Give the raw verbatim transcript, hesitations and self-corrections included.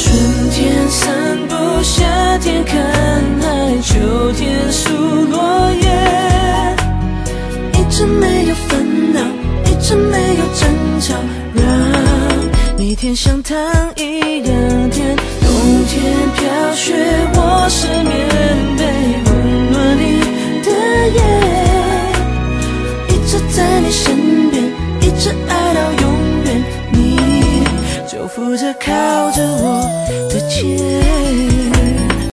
春天散步，夏天看海，秋天数落叶。一直没有烦恼，一直没有争吵，让每天像糖一样甜。冬天飘雪，我是棉被，温暖你的夜，一直在你身边，一直爱到永远，你就负责靠着我的肩。